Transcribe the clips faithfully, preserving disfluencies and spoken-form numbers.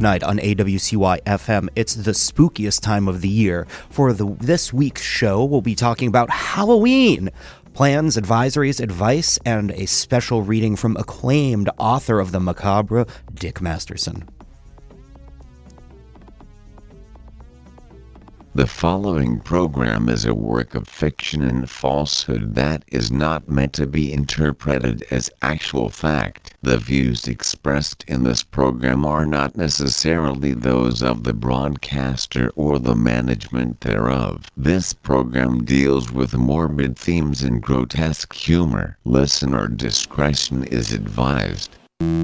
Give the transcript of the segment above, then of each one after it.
Tonight on A W C Y F M, it's the spookiest time of the year. For the this week's show, we'll be talking about Halloween. Plans, advisories, advice, and a special reading from acclaimed author of the macabre, Dick Masterson. The following program is a work of fiction and falsehood that is not meant to be interpreted as actual fact. The views expressed in this program are not necessarily those of the broadcaster or the management thereof. This program deals with morbid themes and grotesque humor. Listener discretion is advised.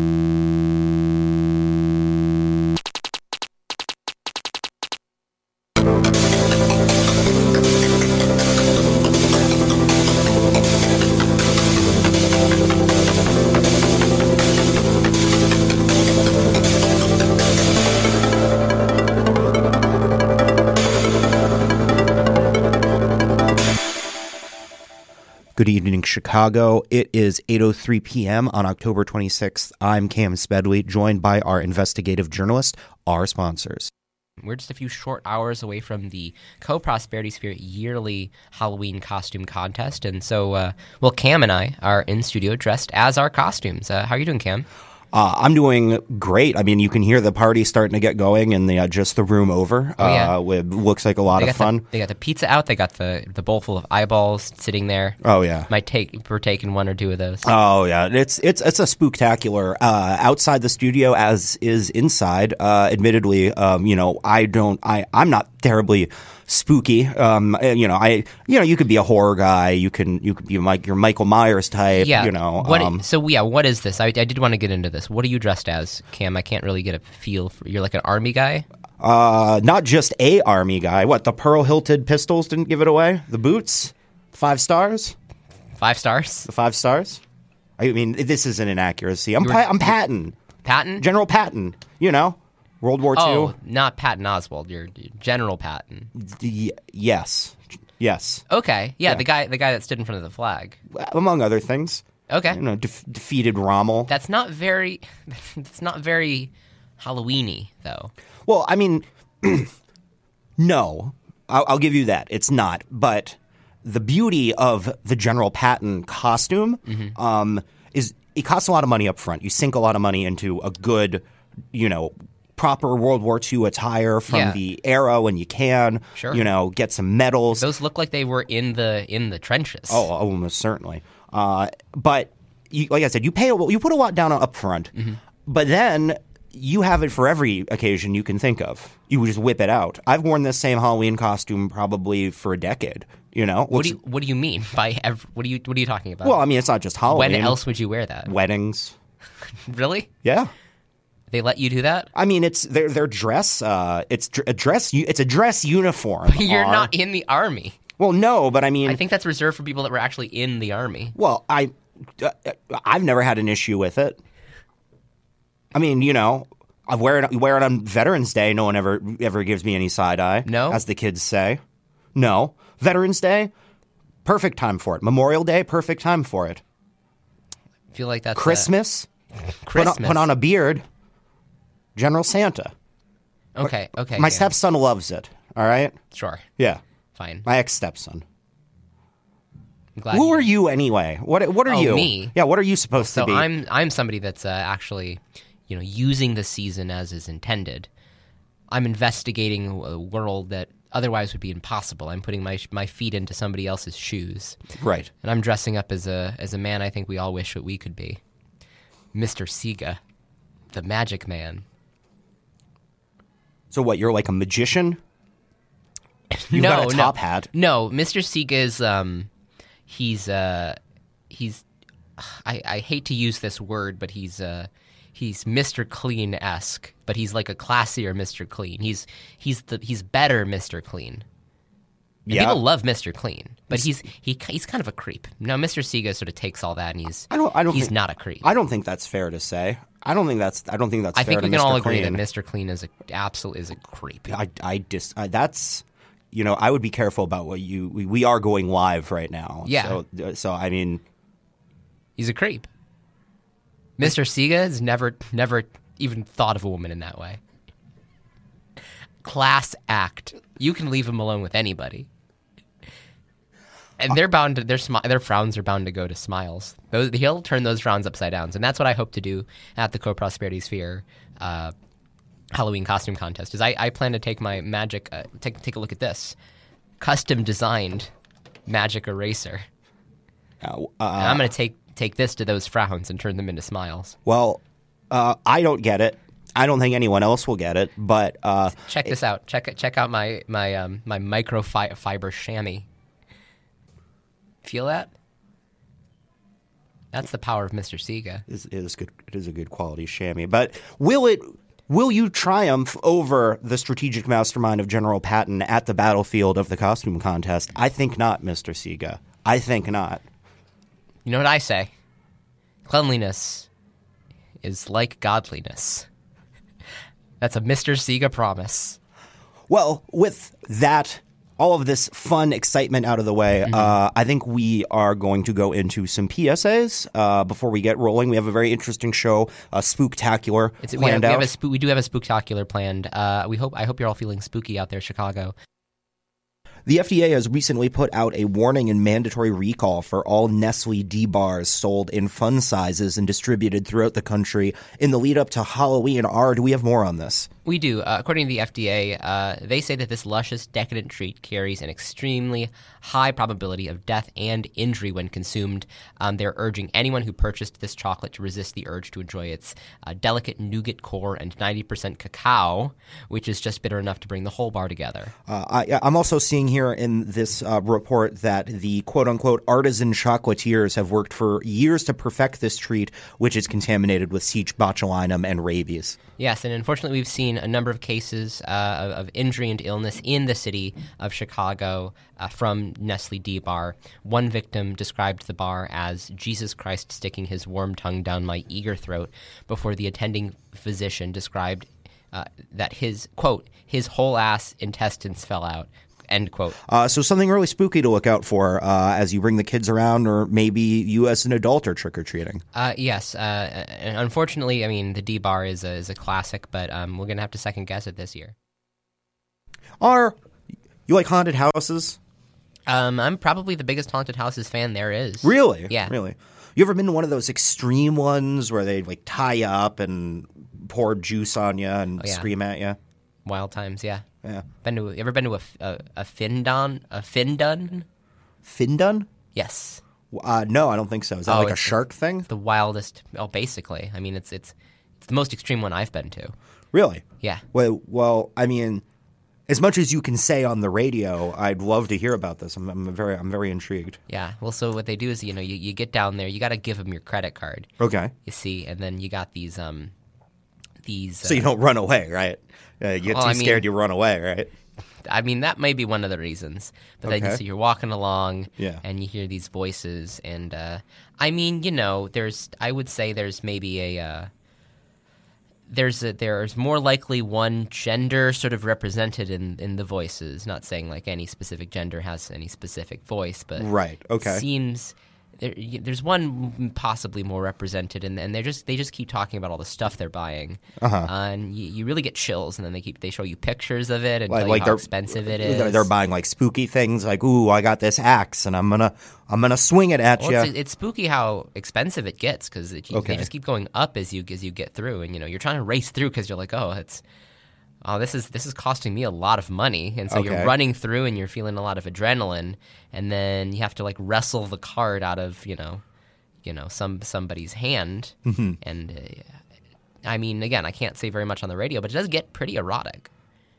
Good evening, Chicago. It is eight oh three p.m. on October twenty-sixth. I'm Cam Spedley, joined by our investigative journalist, our sponsors. We're just a few short hours away from the Co-Prosperity Spirit yearly Halloween costume contest. And so, uh, well, Cam and I are in studio dressed as our costumes. Uh, how are you doing, Cam? Uh, I'm doing great. I mean, you can hear the party starting to get going in the uh, just the room over. Oh, yeah. Uh, it looks like a lot they of fun. The, they got the pizza out. They got the, the bowl full of eyeballs sitting there. Oh yeah, might take we're taking one or two of those. Oh yeah, it's it's it's a spooktacular uh, outside the studio as is inside. Uh, admittedly, um, you know, I don't. I I'm not terribly spooky. Um, you know, I you know you could be a horror guy. You can you could be like your Michael Myers type. Yeah. You know. What, um, so yeah, what is this? I, I did want to get into this. What are you dressed as, Cam? I can't really get a feel for. You're like an army guy. Uh, not just a army guy. What, the pearl hilted pistols didn't give it away? The boots, five stars, five stars. The five stars. I mean, this is an inaccuracy. I'm were, pa- I'm Patton. Patton. General Patton. You know. World War Two. Oh, not Patton Oswalt. You're, you're General Patton. The, yes, yes. Okay, yeah, Yeah. the guy, the guy that stood in front of the flag, among other things. Okay, you know, def- defeated Rommel. That's not very. That's not very Halloween-y, though. Well, I mean, no, I'll, I'll give you that. It's not, but the beauty of the General Patton costume mm-hmm. um, is it costs a lot of money up front. You sink a lot of money into a good, you know. proper World War Two attire from yeah. the era when you can, sure. you know, get some medals. Those look like they were in the in the trenches. Oh, almost certainly. Uh, but you, like I said, you pay you put a lot down up front, mm-hmm. but then you have it for every occasion you can think of. You just whip it out. I've worn this same Halloween costume probably for a decade. You know, what do you what do you mean by ev- what do you what are you talking about? Well, I mean, it's not just Halloween. When else would you wear that? Weddings. Really? Yeah. They let you do that? I mean, it's their their dress. Uh, it's a dress. It's a dress uniform. But you're R. not in the army. Well, no, but I mean, I think that's reserved for people that were actually in the army. Well, I, uh, I've never had an issue with it. I mean, you know, I wear it wear it on Veterans Day. No one ever ever gives me any side eye. No, as the kids say. No, Veterans Day, perfect time for it. Memorial Day, perfect time for it. I feel like that's Christmas. A... Christmas. Put on, put on a beard. General Santa. Okay, okay. My yeah. stepson loves it. All right? Sure. Yeah. Fine. My ex-stepson. I'm glad Who you are you anyway? What What are oh, you? me? Yeah, what are you supposed so to be? So I'm I'm somebody that's uh, actually, you know, using the season as is intended. I'm investigating a world that otherwise would be impossible. I'm putting my my feet into somebody else's shoes. Right. And I'm dressing up as a as a man I think we all wish that we could be. Mister Sega, the Magic Man. So what, you're like a magician? You've no, got a top no, hat. No, Mister Sega is um he's uh he's I, I hate to use this word, but he's uh he's Mister Clean-esque, but he's like a classier Mister Clean. He's he's the he's better Mister Clean. And yeah. People love Mister Clean, but he's he he's kind of a creep. Now Mister Sega sort of takes all that and he's I don't I don't he's think, not a creep. I don't think that's fair to say. I don't think that's I don't think that's I fair think we to can Mister all agree Clean. that Mister Clean is a absolute is a creep. I I dis I, that's you know, I would be careful about what you we, we are going live right now. Yeah. So so I mean He's a creep. Mister Sega has never never even thought of a woman in that way. class act. You can leave him alone with anybody. And they're bound to, their, smi- their frowns are bound to go to smiles. Those, he'll turn those frowns upside down. And that's what I hope to do at the Co-Prosperity Sphere uh, Halloween costume contest. Is I, I plan to take my magic, uh, take, take a look at this. Custom designed magic eraser. Uh, And I'm going to take take this to those frowns and turn them into smiles. Well, uh, I don't get it. I don't think anyone else will get it. But uh, check this out. Check check out my my um, my microfiber chamois. Feel that? That's the power of Mister Sega. It is, it is good. It is a good quality chamois. But will it? Will you triumph over the strategic mastermind of General Patton at the battlefield of the costume contest? I think not, Mister Sega. I think not. You know what I say? Cleanliness is like godliness. That's a Mister Sega promise. Well, with that, all of this fun excitement out of the way, mm-hmm. uh, I think we are going to go into some P S As uh, before we get rolling. We have a very interesting show, a spooktacular it's, planned we have, out. We, have a sp- we do have a spooktacular planned. Uh, we hope. I hope you're all feeling spooky out there, Chicago. The F D A has recently put out a warning and mandatory recall for all Nestle D-bars sold in fun sizes and distributed throughout the country in the lead up to Halloween. R, do we have more on this? We do. Uh, according to the F D A, uh, they say that this luscious, decadent treat carries an extremely high probability of death and injury when consumed. Um, they're urging anyone who purchased this chocolate to resist the urge to enjoy its uh, delicate nougat core and ninety percent cacao, which is just bitter enough to bring the whole bar together. Uh, I, I'm also seeing here in this uh, report that the quote-unquote artisan chocolatiers have worked for years to perfect this treat, which is contaminated with C. botulinum and rabies. Yes, and unfortunately we've seen a number of cases uh, of, of injury and illness in the city of Chicago uh, from Nestle D-Bar. One victim described the bar as Jesus Christ sticking his warm tongue down my eager throat before the attending physician described uh, that his, quote, his whole ass intestines fell out. End quote. Uh, so something really spooky to look out for uh, as you bring the kids around, or maybe you as an adult are trick-or-treating. Uh, yes. Uh, and unfortunately, I mean, the D-Bar is a, is a classic, but um, we're going to have to second-guess it this year. Are you like haunted houses? Um, I'm probably the biggest haunted houses fan there is. Really? Yeah. Really? You ever been to one of those extreme ones where they like tie you up and pour juice on you and oh, yeah. scream at you? Wild times, yeah. Yeah. Been to ever been to a a, a Findon a Findon? Findon? Yes. Uh, no, I don't think so. Is that Oh, like a it's shark thing? The wildest. Oh, basically. I mean, it's it's it's the most extreme one I've been to. Really? Yeah. Well, well, I mean, as much as you can say on the radio, I'd love to hear about this. I'm, I'm very, I'm very intrigued. Yeah. Well, so what they do is, you know, you, you get down there, you got to give them your credit card. Okay. You see, and then you got these um these. So uh, you don't run away, right? Uh, you get Well, too I mean- scared, you run away, right? I mean, that may be one of the reasons. But then Okay. you see, you're walking along, Yeah. and you hear these voices, and uh, I mean, you know, there's, I would say, there's maybe a, uh, there's a, there's more likely one gender sort of represented in in the voices. Not saying like any specific gender has any specific voice, but Right. Okay. it seems. There, y- there's one possibly more represented, and, and they just they just keep talking about all the stuff they're buying, Uh-huh. and you, you really get chills. And then they keep they show you pictures of it and Like, tell like you how they're expensive it is. They're, they're buying like spooky things, like, "Ooh, I got this axe, and I'm gonna, I'm gonna swing it at Well, you." it's, it's spooky how expensive it gets because Okay. they just keep going up as you as you get through, and you know you're trying to race through because you're like, oh, it's oh this is this is costing me a lot of money, and so Okay. you're running through and you're feeling a lot of adrenaline, and then you have to like wrestle the card out of you know, you know some somebody's hand, Mm-hmm. and uh, I mean again I can't say very much on the radio, but it does get pretty erotic.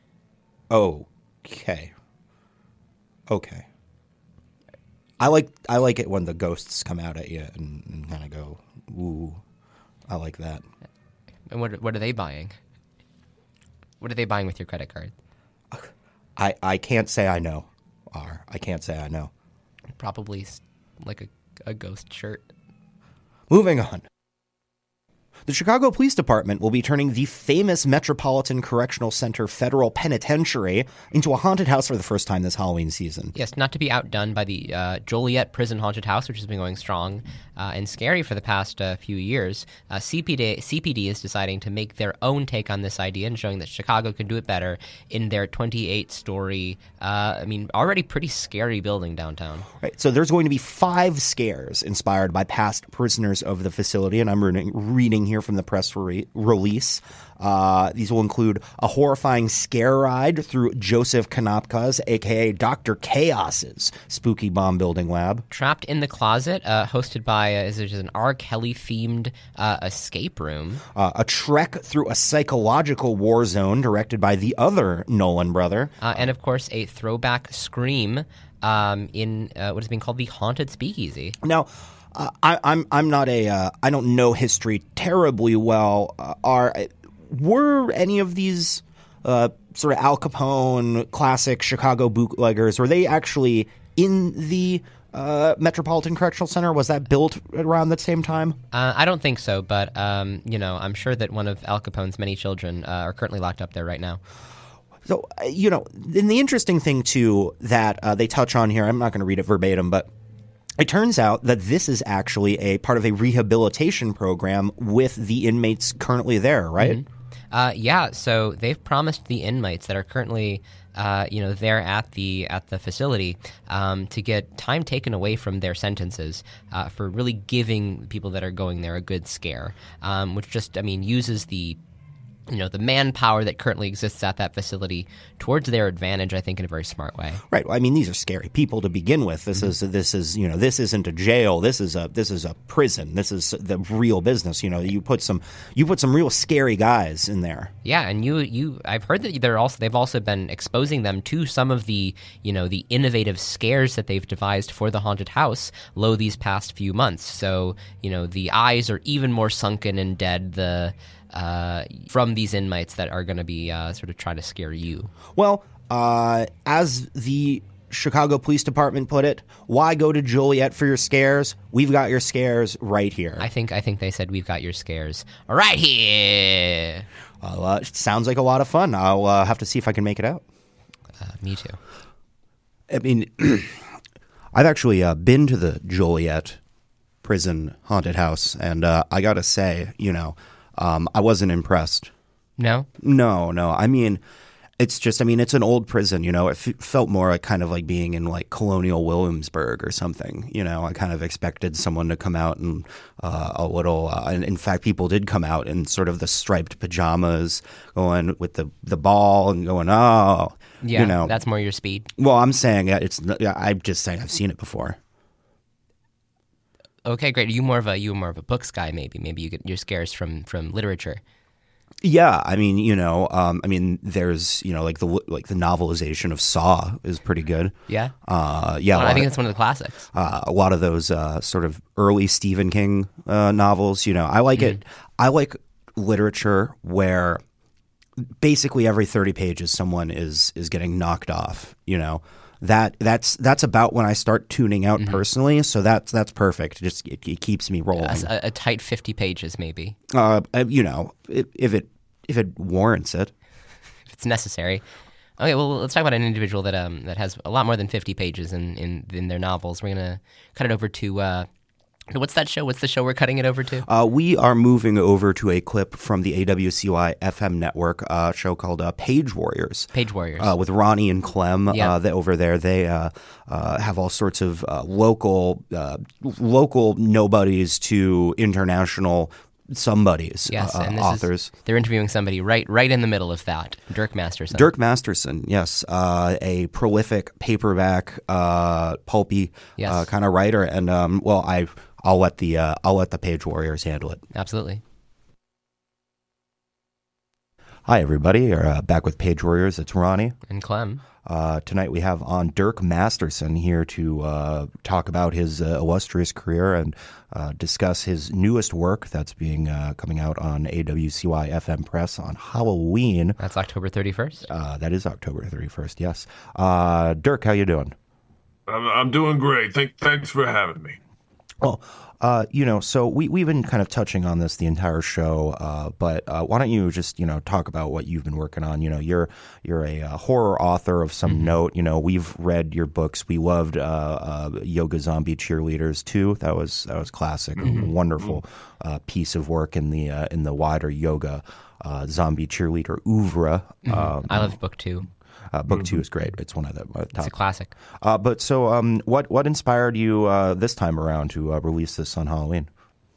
Okay. Okay. I like I like it when the ghosts come out at you and, and kind of go, "Ooh, I like that." And what what are they buying? What are they buying with your credit card? I, I can't say I know. R. I can't say I know. Probably s- like a a ghost shirt. Moving on. The Chicago Police Department will be turning the famous Metropolitan Correctional Center Federal Penitentiary into a haunted house for the first time this Halloween season. Yes, not to be outdone by the uh, Joliet Prison Haunted House, which has been going strong uh, and scary for the past uh, few years. Uh, C P D, C P D is deciding to make their own take on this idea and showing that Chicago can do it better in their twenty-eight story, uh, I mean, already pretty scary building downtown. Right, so there's going to be five scares inspired by past prisoners of the facility, and I'm reading, reading here from the press re- release. Uh, these will include a horrifying scare ride through Joseph Konopka's, a k a. Doctor Chaos's, spooky bomb building lab. Trapped in the Closet, uh, hosted by uh, is an R. Kelly-themed uh, escape room. Uh, a trek through a psychological war zone directed by the other Nolan brother. Uh, and, of course, a throwback Scream um, in uh, what is being called the Haunted Speakeasy. Now, uh, I, I'm I'm not a uh, I don't know history terribly well. Uh, are were any of these uh, sort of Al Capone classic Chicago bootleggers, were they actually in the uh, Metropolitan Correctional Center? Was that built around the same time? Uh, I don't think so, but um, you know, I'm sure that one of Al Capone's many children uh, are currently locked up there right now. So, uh, you know, and the interesting thing, too, that uh, they touch on here, I'm not going to read it verbatim, but it turns out that this is actually a part of a rehabilitation program with the inmates currently there, right? Mm-hmm. Uh, yeah, so they've promised the inmates that are currently, uh, you know, there at the at the facility um, to get time taken away from their sentences uh, for really giving people that are going there a good scare, um, which just, I mean, uses the you know, the manpower that currently exists at that facility towards their advantage, I think, in a very smart way. Right. Well, I mean, these are scary people to begin with. This mm-hmm. is this is you know this isn't a jail. This is a this is a prison. This is the real business. You know, you put some you put some real scary guys in there. Yeah, and you you I've heard that they're also they've also been exposing them to some of the you know the innovative scares that they've devised for the haunted house low these past few months. So you know the eyes are even more sunken and dead. The Uh, from these inmates that are going to be uh, sort of trying to scare you. Well, uh, as the Chicago Police Department put it, why go to Joliet for your scares? We've got your scares right here. I think I think they said we've got your scares right here. Well, uh, it sounds like a lot of fun. I'll uh, have to see if I can make it out. Uh, me too. I mean, I've actually uh, been to the Joliet prison haunted house, and uh, I got to say, you know, Um, I wasn't impressed. No? No, no. I mean, it's just, I mean, it's an old prison, you know. It f- felt more like kind of like being in like Colonial Williamsburg or something, you know. I kind of expected someone to come out and uh, a little, uh, and in fact, people did come out in sort of the striped pajamas going with the, the ball and going, oh, yeah, you know. That's more your speed. Well, I'm saying it's, I'm just saying I've seen it before. Okay, great. Are you more of a you more of a books guy? Maybe, maybe you get your scares from, from literature. Yeah, I mean, you know, um, I mean, there's, you know, like the like the novelization of Saw is pretty good. Yeah, uh, yeah. Oh, I think it's one of the classics. Uh, a lot of those uh, sort of early Stephen King uh, novels. You know, I like mm-hmm. it. I like literature where basically every thirty pages someone is is getting knocked off. You know. That that's that's about when I start tuning out mm-hmm. personally. So that's that's perfect. It just it, it keeps me rolling. Yes, a, a tight fifty pages, maybe. Uh, you know, if, if it if it warrants it, if it's necessary. Okay, well, let's talk about an individual that um that has a lot more than fifty pages in in, in their novels. We're gonna cut it over to. Uh, What's that show? What's the show we're cutting it over to? Uh, we are moving over to a clip from the A W C Y F M network, a uh, show called uh, Page Warriors. Page Warriors. Uh, with Ronnie and Clem yep. uh, they, over there. They uh, uh, have all sorts of uh, local uh, local nobodies to international somebodies, yes, uh, and this authors. Is, they're interviewing somebody right right in the middle of that, Dirk Masterson. Dirk Masterson, yes. Uh, a prolific paperback, uh, pulpy yes. uh, kind of writer. And, um, well, I... I'll let the uh, I'll let the Page Warriors handle it. Absolutely. Hi, everybody. You're uh, back with Page Warriors. It's Ronnie and Clem. Uh, tonight we have on Dirk Masterson here to uh, talk about his uh, illustrious career and uh, discuss his newest work that's being uh, coming out on A W C Y F M Press on Halloween. That's October thirty-first. Uh, that is October thirty-first. Yes. Uh, Dirk, how you doing? I'm, I'm doing great. Thank, thanks for having me. Well, uh, you know, so we, we've been kind of touching on this the entire show, uh, but uh, why don't you just, you know, talk about what you've been working on? You know, you're you're a uh, horror author of some mm-hmm. note. You know, we've read your books. We loved uh, uh, Yoga Zombie Cheerleaders too. That was that was classic, mm-hmm. a wonderful uh, piece of work in the uh, in the wider yoga uh, zombie cheerleader oeuvre. Mm-hmm. Um, I love book two. Uh, book mm-hmm. two is great. It's one of the uh, top. It's a classic. Uh, but so, um, what what inspired you uh, this time around to uh, release this on Halloween?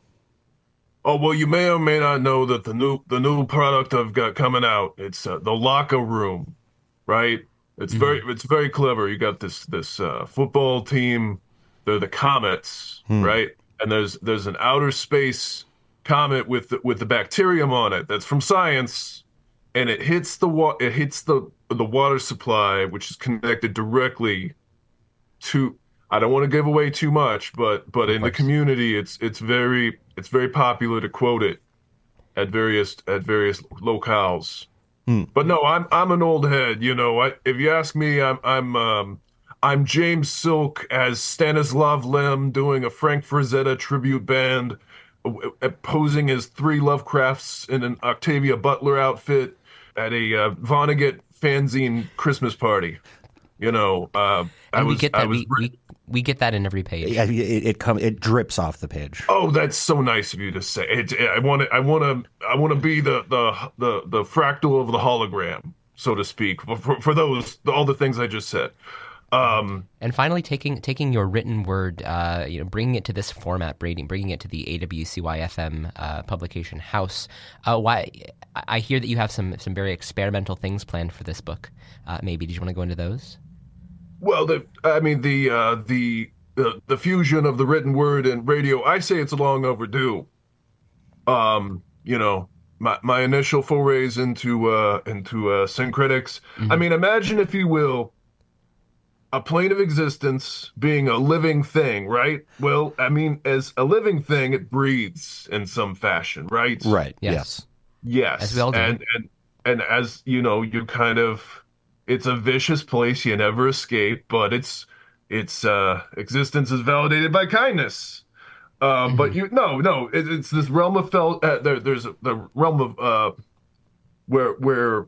Oh well, you may or may not know that the new the new product I've got coming out. It's uh, the Locker Room, right? It's mm-hmm. very it's very clever. You got this this uh, football team. They're the Comets, hmm. right? And there's there's an outer space comet with the, with the bacterium on it. That's from science, and it hits the wa- it hits the the water supply, which is connected directly to, I don't want to give away too much, but but in the community, it's it's very it's very popular to quote it at various at various locales. Hmm. But no, I'm I'm an old head, you know. I, if you ask me, I'm I'm um, I'm James Silk as Stanislav Lem doing a Frank Frazetta tribute band, uh, posing as three Lovecrafts in an Octavia Butler outfit at a uh, Vonnegut fanzine Christmas party. You know, uh, I and we was, get that. I was, we, we we get that in every page. Yeah, it it, come, it drips off the page. Oh, that's so nice of you to say. It, I want to. I want to. I want to be the, the the the fractal of the hologram, so to speak, for, for those all the things I just said. Um, and finally, taking taking your written word, uh, you know, bringing it to this format, bringing bringing it to the A W C Y F M uh, publication house. Uh, why? I hear that you have some some very experimental things planned for this book. Uh, maybe did you want to go into those? Well, the I mean the uh, the the the fusion of the written word and radio. I say it's long overdue. Um, you know, my my initial forays into uh, into uh, syncretics. Mm-hmm. I mean, imagine if you will. A plane of existence being a living thing, right? Well, I mean, as a living thing, it breathes in some fashion, right? Right. Yes. Yes. Yes. As we all do. And, and, and as, you know, you kind of, it's a vicious place you never escape, but it's, it's, uh, existence is validated by kindness. Um, mm-hmm. But you, no, no, it, it's this realm of felt, uh, there, there's a, the realm of, uh, where, where,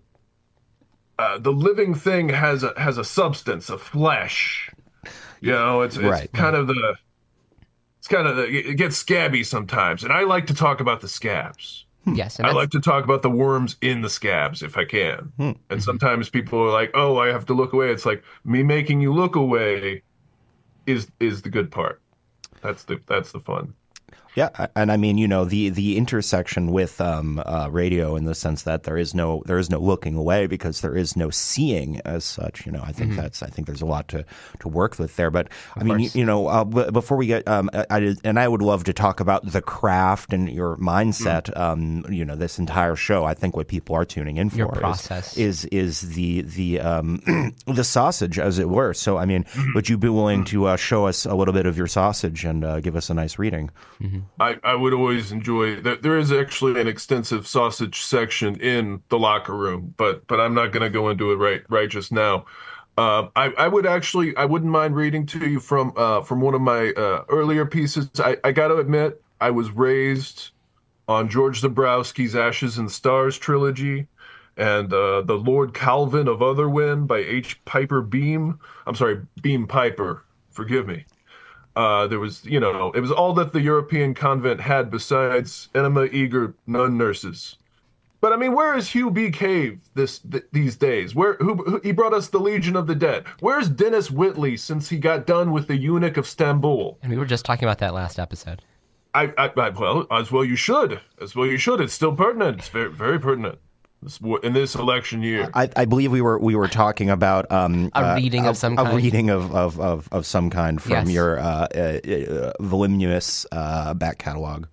Uh, the living thing has a has a substance, a flesh. You know, it's it's right. kind of the it's kind of the, it gets scabby sometimes, and I like to talk about the scabs. Yes, and I like to talk about the worms in the scabs if I can. Hmm. And sometimes people are like, "Oh, I have to look away." It's like me making you look away is is the good part. That's the that's the fun. Yeah, and I mean, you know, the the intersection with um, uh, radio in the sense that there is no there is no looking away because there is no seeing as such. You know, I think mm-hmm. that's I think there's a lot to, to work with there. But of I mean, you, you know, uh, b- before we get, um, I, I and I would love to talk about the craft and your mindset. Mm. Um, you know, this entire show. I think what people are tuning in for your process is is, is the the um, the sausage, as it were. So, I mean, mm-hmm. would you be willing to uh, show us a little bit of your sausage and uh, give us a nice reading? Mm-hmm. I, I would always enjoy that. There is actually an extensive sausage section in the Locker Room, but but I'm not going to go into it right right just now. Uh, I I would actually I wouldn't mind reading to you from uh, from one of my uh, earlier pieces. I, I got to admit I was raised on George Zebrowski's Ashes and Stars trilogy, and uh, the Lord Calvin of Otherwin by H. Piper Beam. I'm sorry, Beam Piper. Forgive me. Uh, there was, you know, it was all that the European convent had besides enema eager nun nurses. But I mean, where is Hugh B. Cave this th- these days? Where who, who he brought us the Legion of the Dead? Where's Dennis Whitley since he got done with the Eunuch of Stamboul? And we were just talking about that last episode. I, I, I well, as well you should, as well you should. It's still pertinent. It's very, very pertinent. In this election year, I, I believe we were we were talking about um, a uh, reading a, of some a kind. reading of, of, of, of some kind from Yes. your uh, uh, uh, voluminous uh, back catalog.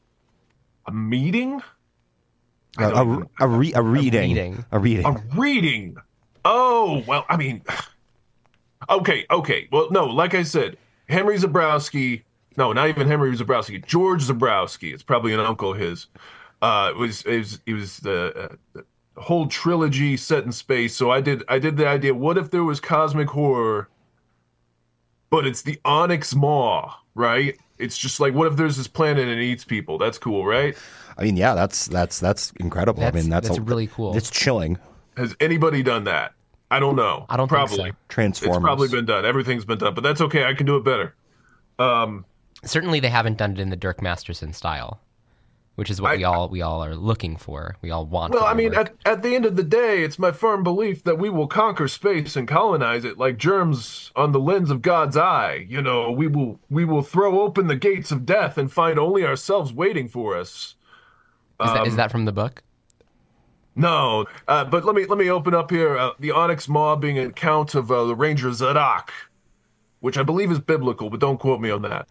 a meeting, A, a, a, re, a reading, reading. a reading, a reading. Oh well, I mean, okay, okay. Well, no, like I said, Henry Zebrowski. No, not even Henry Zebrowski. George Zebrowski. It's probably an uncle of his. Uh, it was it was it was the, uh, the whole trilogy set in space. So I did I did the idea. What if there was cosmic horror, but it's the Onyx Maw, right? It's just like, what if there's this planet and it eats people? That's cool, right? I mean, yeah, that's that's that's incredible. That's- I mean, that's, that's a, really cool. It's chilling. Has anybody done that? I don't know. I don't think probably. so. Transformers. It's probably been done. Everything's been done, but that's okay. I can do it better. Um, Certainly, they haven't done it in the Dirk Masterson style, which is what I- we all we all are looking for. We all want. well, for I their mean, work. at, at the end of the day, it's my firm belief that we will conquer space and colonize it like germs on the lens of God's eye. You know, we will we will throw open the gates of death and find only ourselves waiting for us. is, that, is um, that from the book? No, uh, but let me let me open up here. Uh, the Onyx Maw being an account of uh, the Ranger Zadok, which I believe is biblical, but don't quote me on that.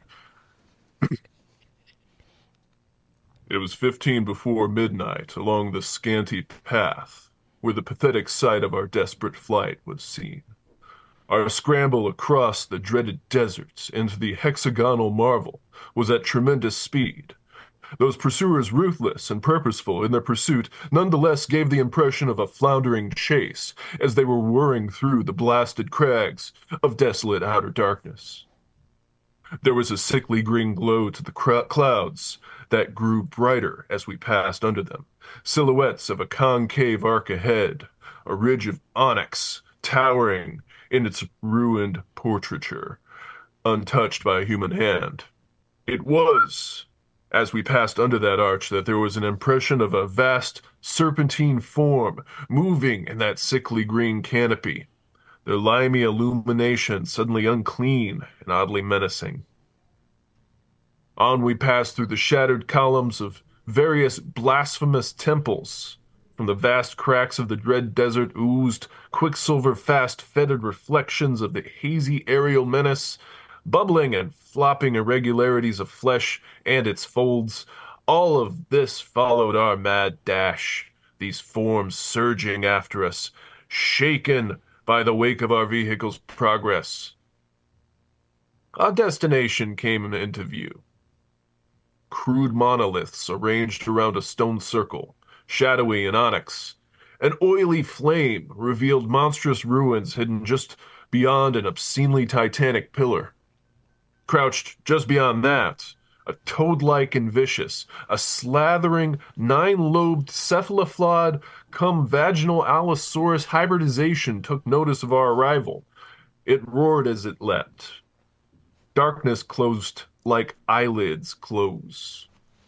It was fifteen before midnight along the scanty path where the pathetic sight of our desperate flight was seen. Our scramble across the dreaded deserts into the hexagonal marvel was at tremendous speed. Those pursuers, ruthless and purposeful in their pursuit, nonetheless gave the impression of a floundering chase as they were whirring through the blasted crags of desolate outer darkness. There was a sickly green glow to the cr- clouds that grew brighter as we passed under them, silhouettes of a concave arc ahead, a ridge of onyx towering in its ruined portraiture, untouched by a human hand. It was, as we passed under that arch, that there was an impression of a vast serpentine form moving in that sickly green canopy, their limey illumination suddenly unclean and oddly menacing. On we passed through the shattered columns of various blasphemous temples. From the vast cracks of the dread desert oozed quicksilver fast fetid reflections of the hazy aerial menace, bubbling and flopping irregularities of flesh and its folds. All of this followed our mad dash, these forms surging after us, shaken by the wake of our vehicle's progress. Our destination came into view. Crude monoliths arranged around a stone circle, shadowy and onyx. An oily flame revealed monstrous ruins hidden just beyond an obscenely titanic pillar. Crouched just beyond that, a toad-like and vicious, a slathering, nine-lobed cephalophlod cum vaginal allosaurus hybridization took notice of our arrival. It roared as it leapt. Darkness closed like eyelids close.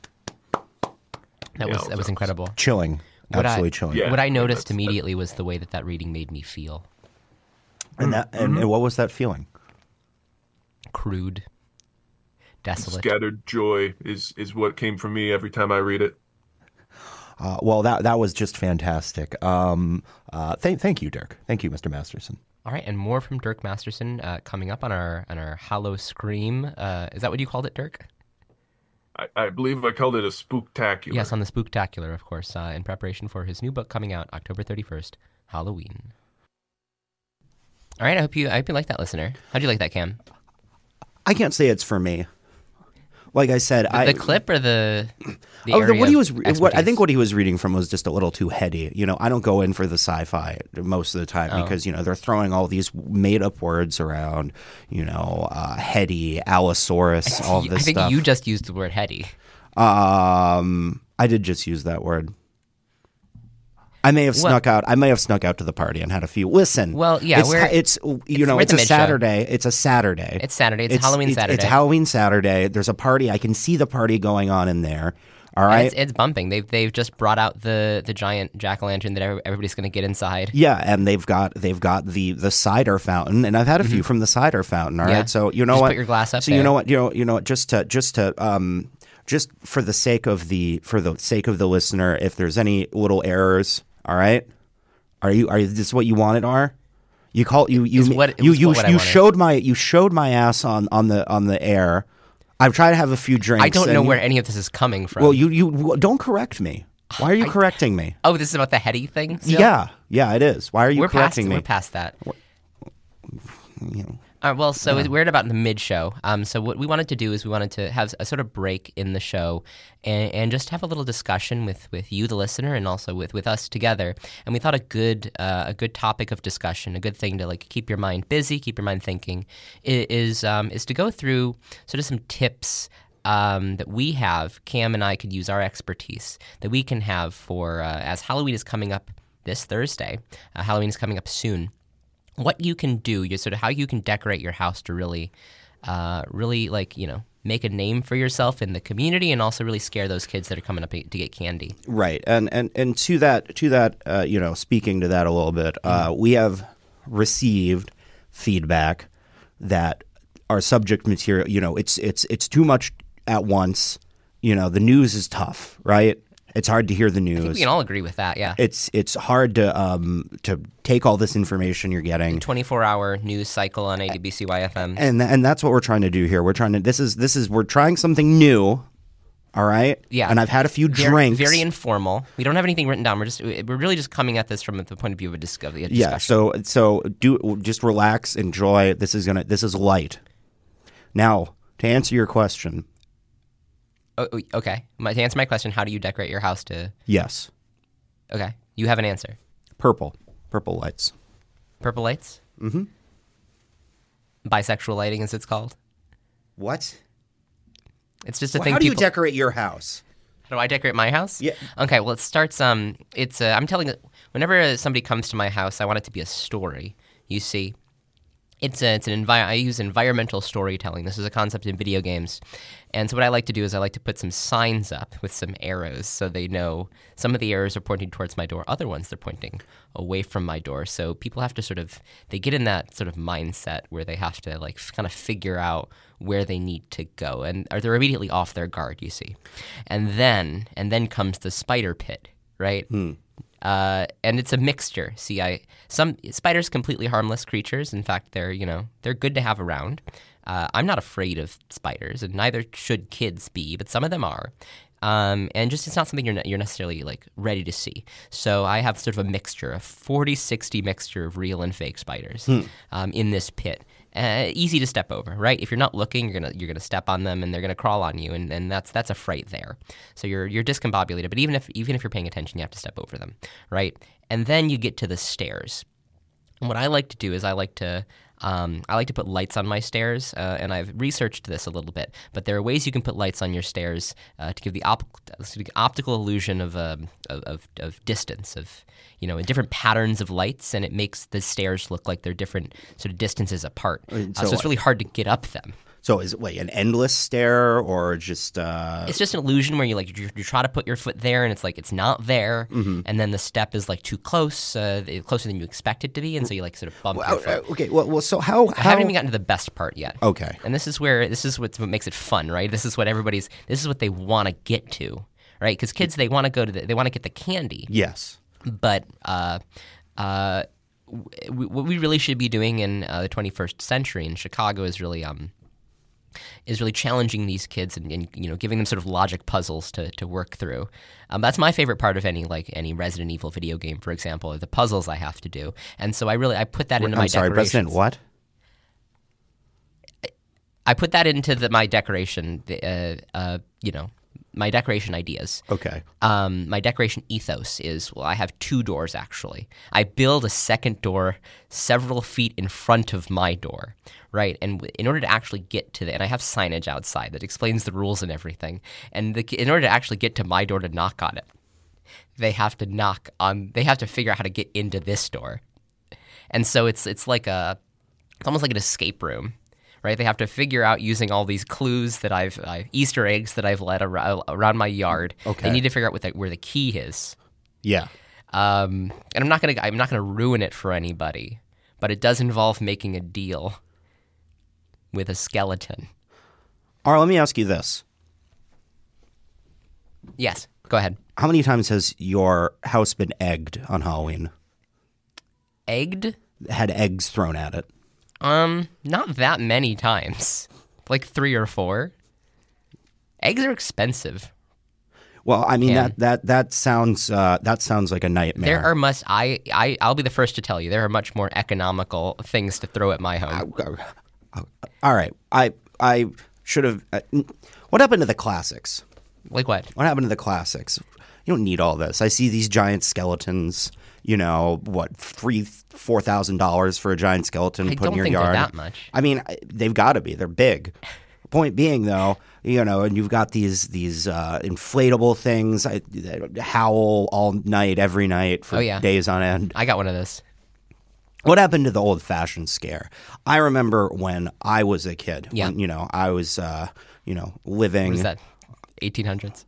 That Yeah, was that was sounds- incredible. Chilling. What I- Absolutely chilling. Yeah. What I noticed that's- immediately was the way that that reading made me feel. And that and, and what was that feeling? Crude, desolate. Scattered joy is is what came from me every time I read it. Uh, well, that that was just fantastic. Um, uh, thank thank you, Dirk. Thank you, Mister Masterson. All right, and more from Dirk Masterson uh, coming up on our on our Hallow Scream. Uh, is that what you called it, Dirk? I, I believe I called it a spooktacular. Yes, on the Spooktacular, of course, uh, in preparation for his new book coming out October thirty-first, Halloween. All right, I hope you I hope you like that, listener. How'd you like that, Cam? I can't say it's for me. Like I said, The, I the clip or the the Oh, the, area what he of was, what I expertise? think what he was reading from was just a little too heady. You know, I don't go in for the sci-fi most of the time Oh. because you know they're throwing all these made-up words around. You know, uh, heady, allosaurus, all of I this think stuff. you just used the word heady. Um, I did just use that word. I may have Well- snuck out. I may have snuck out to the party and had a few. Listen, Well, yeah, it's, we're- it's you it's- know we're it's the a mid-show. Saturday. It's a Saturday. It's Saturday. It's Halloween it's, Saturday. It's Halloween Saturday. There's a party. I can see the party going on in there. All And right. It's, it's bumping. They've they've just brought out the the giant jack o' lantern that every- everybody's going to get inside. Yeah, and they've got they've got the the cider fountain, and I've had a few from the cider fountain. All right, Mm-hmm. Yeah. so you know Just what? put your glass up So you there. know what? You know you know what? Just to just to um just for the sake of the for the sake of the listener, if there's any little errors, all right, are you are you, this is what you wanted? Are you call you you Is what- it you was you, what I you wanted. showed my you showed my ass on on the on the air. I've tried to have a few drinks. I don't and know you- where any of this is coming from. Well, you you don't correct me. Why are you correcting me? oh, this is about the heady thing. still? Yeah, yeah, it is. Why are you we're past correcting me? we're past that. You know. All All right, well, so we're at about the mid-show. Um, so what we wanted to do is we wanted to have a sort of break in the show and, and just have a little discussion with, with you, the listener, and also with, with us together. And we thought a good uh, a good topic of discussion, a good thing to like keep your mind busy, keep your mind thinking, i- is um, is to go through sort of some tips um, that we have. Cam and I could use our expertise that we can have for uh, as Halloween is coming up this Thursday. Uh, Halloween is coming up soon. What you can do, you sort of how you can decorate your house to really, uh, really like you know make a name for yourself in the community, and also really scare those kids that are coming up to get candy. Right, and and and to that to that uh, you know, speaking to that a little bit, uh, we have received feedback that our subject material, you know, it's it's it's too much at once. You know, the news is tough, right? It's hard to hear the news. I think we can all agree with that, yeah. It's it's hard to um to take all this information you're getting. twenty-four hour news cycle on A D B C Y F M. And and that's what we're trying to do here. We're trying to this is this is we're trying something new. All right? Yeah. And I've had a few very, drinks. Very informal. We don't have anything written down. We're just we're really just coming at this from the point of view of a, discovery, a discussion. Yeah, so so do just relax, enjoy. This is going to this is light. Now, to answer your question. Oh, okay. My, to answer my question, how do you decorate your house to Yes. Okay. You have an answer. Purple. Purple lights. Purple lights? Mm-hmm. Bisexual lighting, as it's called. What? It's just a Well, thing how do people... you decorate your house? How do I decorate my house? Yeah. Okay, well, it starts, um, it's, uh, I'm telling, whenever somebody comes to my house, I want it to be a story, you see. It's a, it's an envi- I use environmental storytelling. This is a concept in video games. And so what I like to do is I like to put some signs up with some arrows so they know some of the arrows are pointing towards my door. Other ones, they're pointing away from my door. So people have to sort of, they get in that sort of mindset where they have to like kind of figure out where they need to go. And or they're immediately off their guard, you see. And then, and then comes the spider pit, right? Hmm. Uh, and it's a mixture. See, I some spiders completely harmless creatures. In fact, they're you know they're good to have around. Uh, I'm not afraid of spiders, and neither should kids be. But some of them are, um, and just it's not something you're ne- you're necessarily like ready to see. So I have sort of a mixture, a forty sixty mixture of real and fake spiders Hmm. um, in this pit. Uh, easy to step over, right? If you're not looking, you're gonna you're gonna step on them, and they're gonna crawl on you, and, and that's that's a fright there. So you're you're discombobulated. But even if even if you're paying attention, you have to step over them, right? And then you get to the stairs. And what I like to do is I like to um, I like to put lights on my stairs, uh, and I've researched this a little bit. But there are ways you can put lights on your stairs uh, to give the op- optical illusion of, um, of, of of distance, of you know, different patterns of lights, and it makes the stairs look like they're different sort of distances apart. Uh, So so it's really hard to get up them. So is it wait, an endless stair or just uh It's just an illusion where you like you, you try to put your foot there, and it's like it's not there, Mm-hmm. and then the step is like too close, uh, closer than you expect it to be, and so you like sort of bump your well, foot. uh, okay, well, well so how I how haven't even gotten to the best part yet. Okay. And this is where this is what makes it fun, right? This is what everybody's. This is what they want to get to, right? Because kids, they want to go to the, they want to get the candy, Yes. but uh, uh, w- what we really should be doing in uh, the twenty-first century in Chicago is really um is really challenging these kids and, and you know giving them sort of logic puzzles to, to work through. Um, that's my favorite part of any like any Resident Evil video game, for example, are the puzzles I have to do. And so I really I put that into I'm my sorry, decorations. President, what? I put that into the, my decoration, uh, uh, you know, my decoration ideas. Okay. Um, my decoration ethos is, well, I have two doors, actually. I build a second door several feet in front of my door, right? And w- in order to actually get to the, and I have signage outside that explains the rules and everything. And the, in order to actually get to my door to knock on it, they have to knock on, they have to figure out how to get into this door. And so it's it's like a, it's almost like an escape room. Right, they have to figure out using all these clues that I've uh, Easter eggs that I've let around, around my yard. Okay. They need to figure out what the, where the key is. Yeah. Um, and I'm not gonna I'm not gonna ruin it for anybody, but it does involve making a deal with a skeleton. All right, let me ask you this. Yes, go ahead. How many times has your house been egged on Halloween? Egged? Had eggs thrown at it? Um, not that many times. Like three or four. Eggs are expensive. Well, I mean Yeah. that that that sounds uh, that sounds like a nightmare. There are much. I I I'll be the first to tell you there are much more economical things to throw at my home. All right. I I should have. Uh, what happened to the classics? Like what? What happened to the classics? You don't need all this. I see these giant skeletons. You know what? Three, four thousand dollars for a giant skeleton I put in don't your think yard. they're that much. I mean, they've got to be. They're big. Point being, though, you know, and you've got these these uh, inflatable things I, that howl all night, every night for Oh, yeah. days on end. I got one of those. What happened to the old-fashioned scare? I remember when I was a kid. Yeah. When, you know, I was, uh, you know, living. What is that? eighteen hundreds?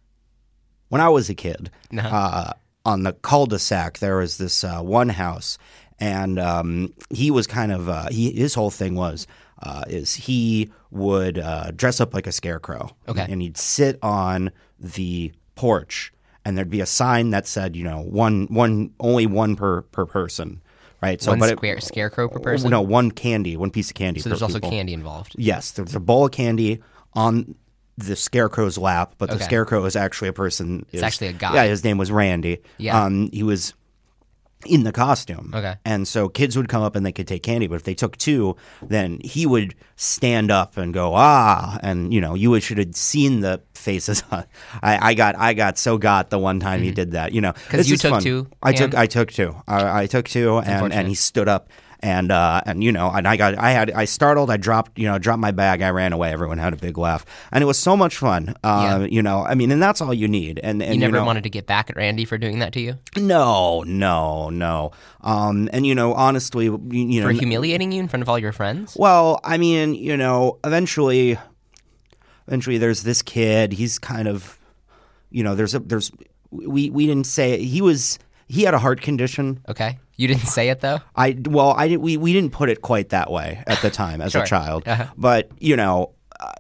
When I was a kid, No. uh, on the cul-de-sac, there was this uh, one house, and um, he was kind of uh, he, his whole thing was uh, is he would uh, dress up like a scarecrow, Okay. and he'd sit on the porch, and there'd be a sign that said, you know, one one only one per per person, right? So, One but it- square scarecrow per person? No, one candy, one piece of candy. So per there's also people. candy involved. Yes, there's a bowl of candy on the scarecrow's lap, but the Okay. scarecrow is actually a person. It's actually a guy. Yeah, his name was Randy. Yeah. Um, he was in the costume. Okay. And so kids would come up and they could take candy, but if they took two, then he would stand up and go, ah, and you know, you should have seen the faces. I, I got, I got so got the one time he did that, you know, 'Cause It's you just took fun. two, I Cam? took, I took two. I, I took two, and, unfortunate. and he stood up. And uh, and you know, and I got, I had, I startled, I dropped, you know, dropped my bag, I ran away. Everyone had a big laugh, and it was so much fun. Uh, Yeah. You know, I mean, and that's all you need. And, and You never know, wanted to get back at Randy for doing that to you? No, no, no. Um, and you know, honestly, you, you know, For humiliating you in front of all your friends? well, I mean, you know, eventually, eventually, there's this kid. He's kind of, you know, there's a there's we we didn't say he was he had a heart condition. Okay. You didn't say it, though? I well, I didn't. We, we didn't put it quite that way at the time as Sure. a child. Uh-huh. But you know, uh,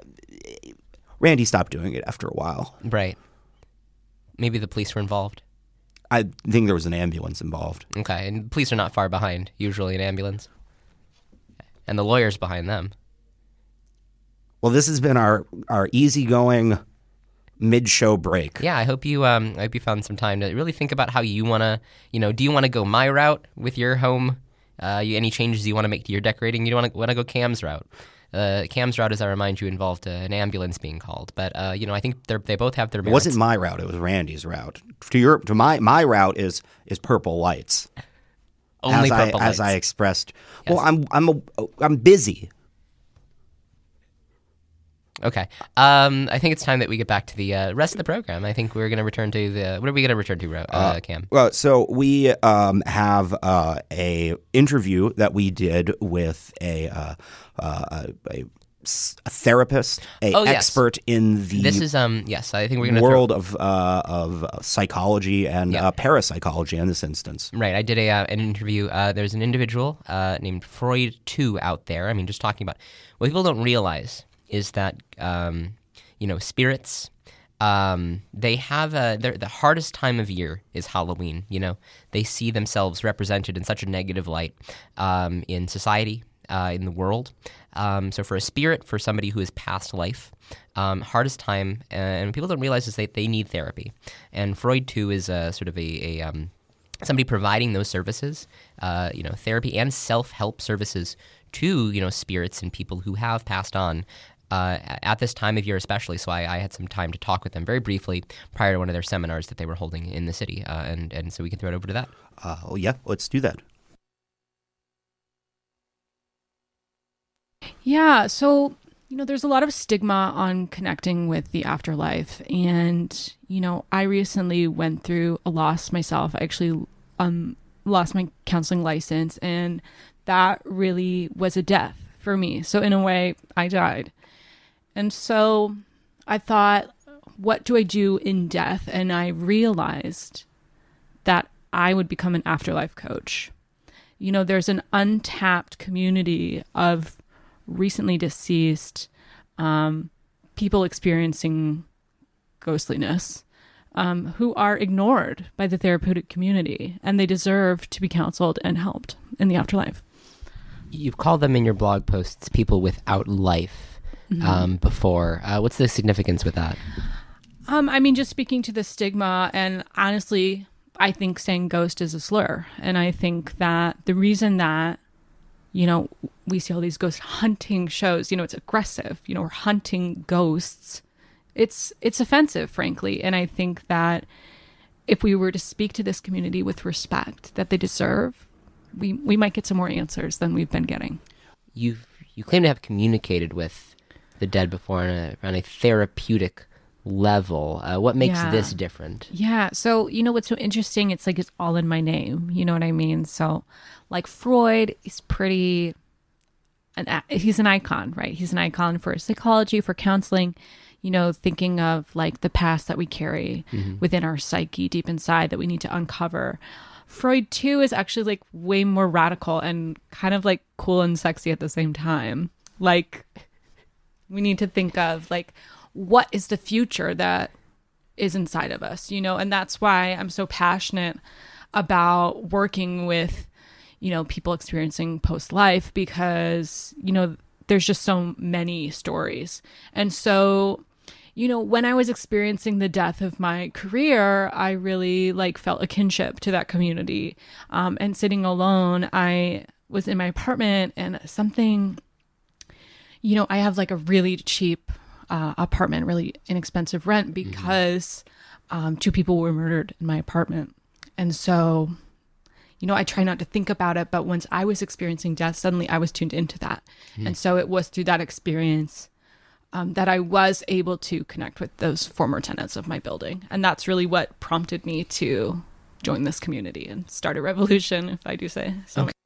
Randy stopped doing it after a while. Right. Maybe the police were involved. I think there was an ambulance involved. Okay. And police are not far behind, usually, an ambulance. And the lawyer's behind them. Well, this has been our our easygoing mid-show break. Yeah, I hope you um I hope you found some time to really think about how you want to, you know, do you want to go my route with your home? Uh, you, any changes you want to make to your decorating? You want to want to go Cam's route. Uh, Cam's route, as I remind you, involved uh, an ambulance being called. But uh, you know, I think they they both have their It merits. wasn't my route; it was Randy's route. To your to my my route is is purple lights. Only as purple I, lights. as I expressed. Yes. Well, I'm I'm a, I'm busy. Okay. Um, I think it's time that we get back to the uh, rest of the program. I think we're going to return to the. What are we going to return to, Ro- uh, Cam? Well, so we um, have uh, a interview that we did with a uh, uh, a, a s- a therapist, a Oh, yes. expert in the This is um. Yes, I think we're going to world of uh, of psychology and Yeah. uh, parapsychology in this instance. Right, I did a uh, an interview. Uh, there's an individual uh, named Freud two out there. I mean, just talking about what people don't realize is that um, you know, spirits. Um, they have a their, the hardest time of year is Halloween. You know, they see themselves represented in such a negative light um, in society, uh, in the world. Um, so for a spirit, for somebody who is past life, um, hardest time, uh, and people don't realize is that they need therapy. And Freud two is a sort of a, a um, somebody providing those services, uh, you know, therapy and self-help services to, you know, spirits and people who have passed on uh, at this time of year especially. So I, I had some time to talk with them very briefly prior to one of their seminars that they were holding in the city. Uh, and, and so we can throw it over to that. Uh, oh yeah, let's do that. Yeah, so, you know, there's a lot of stigma on connecting with the afterlife. And, you know, I recently went through a loss myself. I actually um, lost my counseling license, and that really was a death for me. So in a way, I died. And so I thought, what do I do in death? And I realized that I would become an afterlife coach. You know, there's an untapped community of recently deceased um, people experiencing ghostliness um, who are ignored by the therapeutic community, and they deserve to be counseled and helped in the afterlife. You've called them in your blog posts people without life um, before. Uh, what's the significance with that? Um, I mean, just speaking to the stigma, and honestly, I think saying ghost is a slur. And I think that the reason that you know, we see all these ghost hunting shows. You know, it's aggressive. You know, we're hunting ghosts. It's it's offensive, frankly. And I think that if we were to speak to this community with respect that they deserve, we we might get some more answers than we've been getting. You've you claim to have communicated with the dead before on a, on a therapeutic level. Uh, what makes Yeah. this different? Yeah. So, you know, what's so interesting, it's like it's all in my name. You know what I mean? So, like Freud is pretty, an, a- he's an icon, right? He's an icon for psychology, for counseling, you know, thinking of like the past that we carry within our psyche deep inside that we need to uncover. Freud, too, is actually like way more radical and kind of like cool and sexy at the same time. Like, we need to think of like, what is the future that is inside of us, you know? And that's why I'm so passionate about working with, you know, people experiencing post-life, because, you know, there's just so many stories. And so, you know, when I was experiencing the death of my career, I really like felt a kinship to that community. Um, and sitting alone, I was in my apartment and something, you know, I have like a really cheap uh, apartment, really inexpensive rent because um, two people were murdered in my apartment. And so, you know, I try not to think about it, but once I was experiencing death, suddenly I was tuned into that. And so it was through that experience um, that I was able to connect with those former tenants of my building. And that's really what prompted me to join this community and start a revolution, if I do say so. Okay.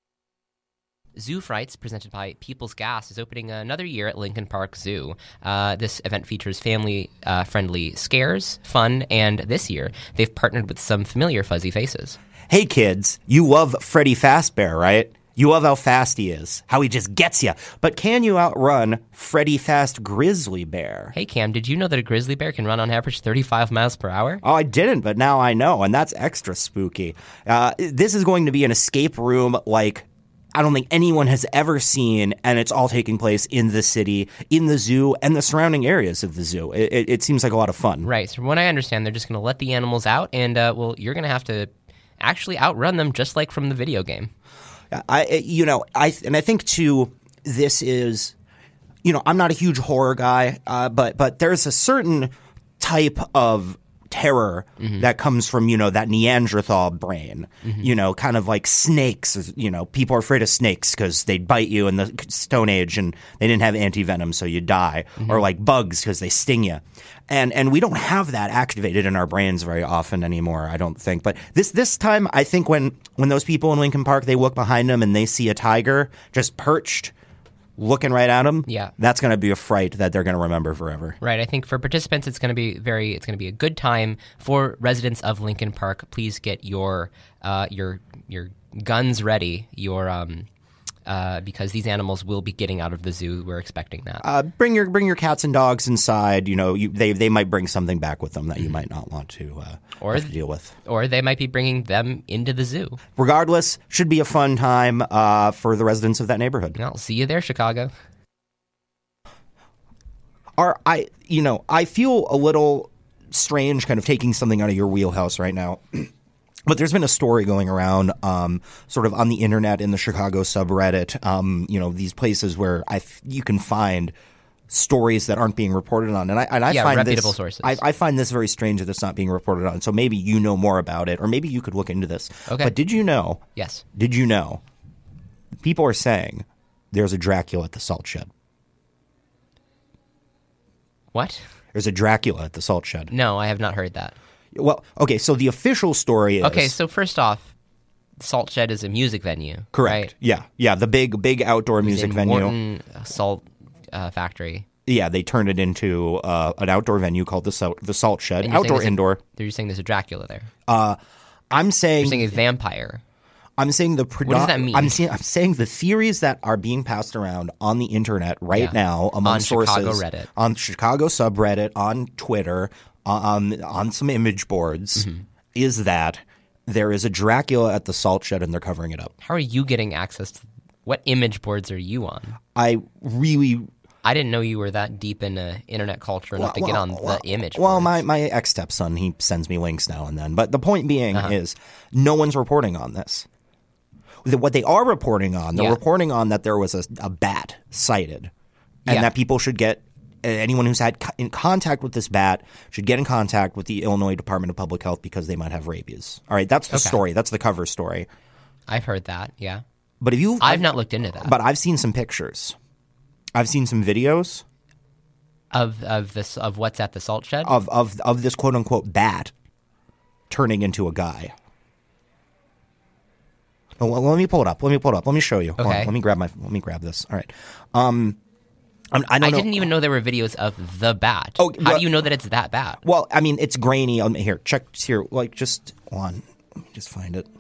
Zoo Frights, presented by People's Gas, is opening another year at Lincoln Park Zoo. Uh, this event features family-friendly scares, fun, and this year they've partnered with some familiar fuzzy faces. Hey kids, you love Freddy Fazbear, right? You love how fast he is, how he just gets you. But can you outrun Freddy Fast Grizzly Bear? Hey Cam, did you know that a grizzly bear can run on average thirty-five miles per hour? Oh, I didn't, but now I know, and that's extra spooky. Uh, this is going to be an escape room like I don't think anyone has ever seen, and it's all taking place in the city, in the zoo, and the surrounding areas of the zoo. It, it, it seems like a lot of fun. Right. So from what I understand, they're just going to let the animals out, and uh, well, you're going to have to actually outrun them, just like from the video game. I, you know, I and I think too, this is, you know, I'm not a huge horror guy, uh, but but there's a certain type of terror mm-hmm. that comes from, you know, that Neanderthal brain, mm-hmm. you know, kind of like snakes. You know, people are afraid of snakes because they'd bite you in the Stone Age and they didn't have anti-venom, so you die. Mm-hmm. Or like bugs because they sting you. And and we don't have that activated in our brains very often anymore, I don't think. But this this time, I think when, when those people in Lincoln Park, they look behind them and they see a tiger just perched, looking right at them, yeah, that's going to be a fright that they're going to remember forever. Right. I think for participants, it's going to be very, it's going to be a good time. For residents of Lincoln Park, please get your uh, your your guns ready. Your um, uh, because these animals will be getting out of the zoo. We're expecting that. Uh, bring your bring your cats and dogs inside. You know, you, they they might bring something back with them that you might not want to uh, or have to deal with. Or they might be bringing them into the zoo. Regardless, should be a fun time uh, for the residents of that neighborhood. I'll see you there, Chicago. Are I, you know, I feel a little strange kind of taking something out of your wheelhouse right now. But there's been a story going around um, sort of on the internet in the Chicago subreddit, um, you know, these places where I f- you can find stories that aren't being reported on. And I, and I yeah, find reputable this, sources. I, I find this very strange that it's not being reported on. So maybe you know more about it, or maybe you could look into this. Okay. But did you know? Yes. Did you know? People are saying there's a Dracula at the Salt Shed. What? There's a Dracula at the Salt Shed. No, I have not heard that. Well, okay, so the official story is... Okay, so first off, Salt Shed is a music venue. Correct. Right? Yeah, yeah, the big, big outdoor music in venue. Morton Salt uh, Factory. Yeah, they turned it into uh, an outdoor venue called the Salt, the Salt Shed. And you're saying Outdoor, there's a- indoor. You're saying there's a Dracula there. Uh, I'm saying... You're saying a vampire. I'm saying the... Predo- What does that mean? I'm saying, I'm saying the theories that are being passed around on the internet right Yeah. now among On sources... Chicago Reddit. On Chicago subreddit, on Twitter, on, on some image boards, Mm-hmm. is that there is a Dracula at the Salt Shed and they're covering it up. How are you getting access to... What image boards are you on? I really... I didn't know you were that deep in uh, internet culture enough to get on well, the image Well, boards. my, my ex-stepson, he sends me links now and then. But the point being Uh-huh. is no one's reporting on this. the, what they are reporting on, they're Yeah. reporting on that there was a, a bat sighted, and Yeah. that people should get uh, anyone who's had co- in contact with this bat should get in contact with the Illinois Department of Public Health because they might have rabies. All right, that's the Okay. story. That's the cover story. I've heard that. Yeah. But if you, I've not looked into that. but I've seen some pictures. I've seen some videos of of this of what's at the salt shed. of of of this quote unquote bat turning into a guy. Oh, well, let me pull it up. Let me pull it up. Let me show you. Hold on. Okay. Let me grab my. Let me grab this. All right. Um, I'm, I don't I know. didn't even know there were videos of the bat. Oh, How well- do you know that it's that bat? Well, I mean, it's grainy. Um, here, check here. Like, just hold on. Let me just find it.